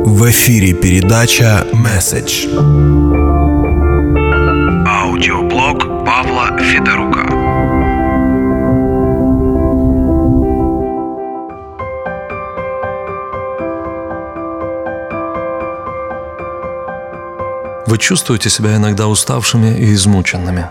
В эфире передача «Месседж». Аудиоблог Павла Федорука. Вы чувствуете себя иногда уставшими и измученными?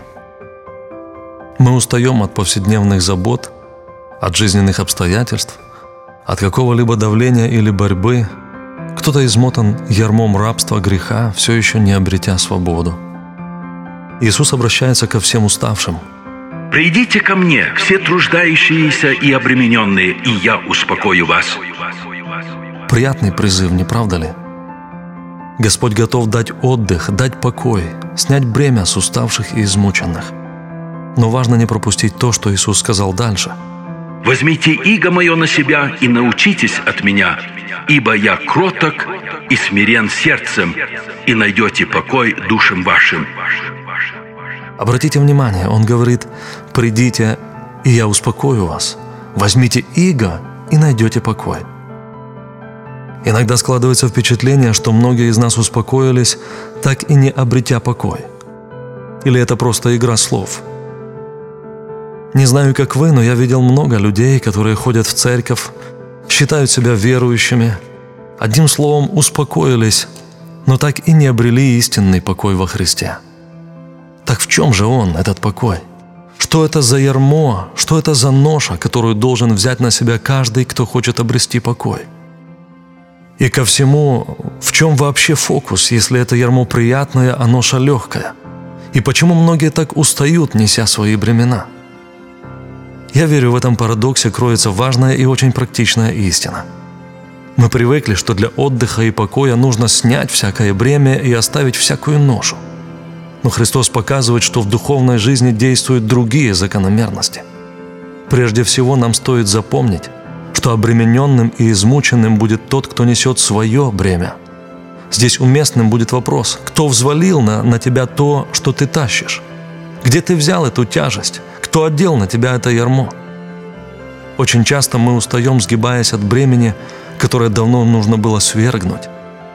Мы устаем от повседневных забот, от жизненных обстоятельств, от какого-либо давления или борьбы. Кто-то измотан ярмом рабства, греха, все еще не обретя свободу. Иисус обращается ко всем уставшим. «Придите ко мне, все труждающиеся и обремененные, и я успокою вас». Приятный призыв, не правда ли? Господь готов дать отдых, дать покой, снять бремя с уставших и измученных. Но важно не пропустить то, что Иисус сказал дальше. «Возьмите иго мое на себя и научитесь от меня, ибо я кроток и смирен сердцем, и найдете покой душам вашим». Обратите внимание, Он говорит: «Придите, и я успокою вас. Возьмите иго, и найдете покой». Иногда складывается впечатление, что многие из нас успокоились, так и не обретя покой. Или это просто игра слов? Не знаю, как вы, но я видел много людей, которые ходят в церковь, считают себя верующими, одним словом, успокоились, но так и не обрели истинный покой во Христе. Так в чем же он, этот покой? Что это за ярмо, что это за ноша, которую должен взять на себя каждый, кто хочет обрести покой? И ко всему, в чем вообще фокус, если это ярмо приятное, а ноша легкая? И почему многие так устают, неся свои бремена? Я верю, в этом парадоксе кроется важная и очень практичная истина. Мы привыкли, что для отдыха и покоя нужно снять всякое бремя и оставить всякую ношу. Но Христос показывает, что в духовной жизни действуют другие закономерности. Прежде всего, нам стоит запомнить, что обремененным и измученным будет тот, кто несет свое бремя. Здесь уместным будет вопрос: кто взвалил на тебя то, что ты тащишь? Где ты взял эту тяжесть? Кто одел на тебя это ярмо? Очень часто мы устаем, сгибаясь от бремени, которое давно нужно было свергнуть.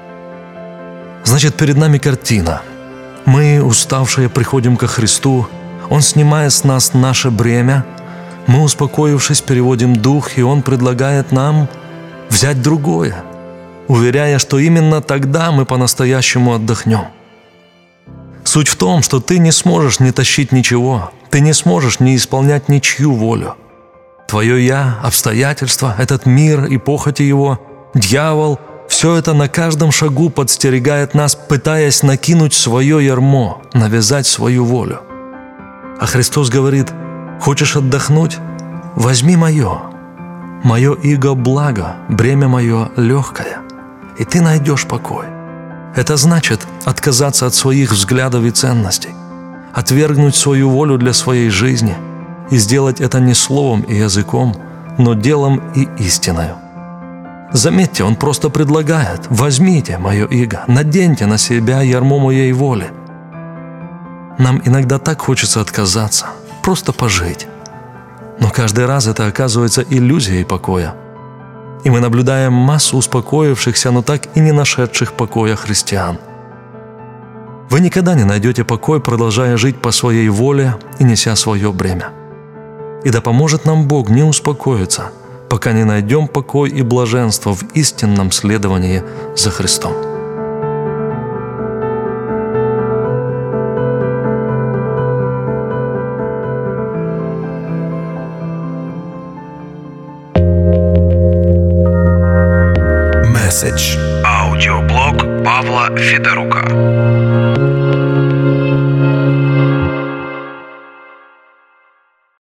Значит, перед нами картина. Мы, уставшие, приходим ко Христу, Он снимает с нас наше бремя, мы, успокоившись, переводим дух, и Он предлагает нам взять другое, уверяя, что именно тогда мы по-настоящему отдохнем. Суть в том, что ты не сможешь не тащить ничего, ты не сможешь не исполнять ничью волю. Твое «я», обстоятельства, этот мир и похоти его, дьявол – все это на каждом шагу подстерегает нас, пытаясь накинуть свое ярмо, навязать свою волю. А Христос говорит: «Хочешь отдохнуть? Возьми мое. Мое иго благо, бремя мое легкое, и ты найдешь покой». Это значит отказаться от своих взглядов и ценностей, отвергнуть свою волю для своей жизни и сделать это не словом и языком, но делом и истиною. Заметьте, Он просто предлагает: возьмите мое иго, наденьте на себя ярмо моей воли. Нам иногда так хочется отказаться, просто пожить. Но каждый раз это оказывается иллюзией покоя. И мы наблюдаем массу успокоившихся, но так и не нашедших покоя христиан. Вы никогда не найдете покой, продолжая жить по своей воле и неся свое бремя. И да поможет нам Бог не успокоиться, пока не найдем покой и блаженство в истинном следовании за Христом. «Месседж». Аудиоблог Павла Федорука.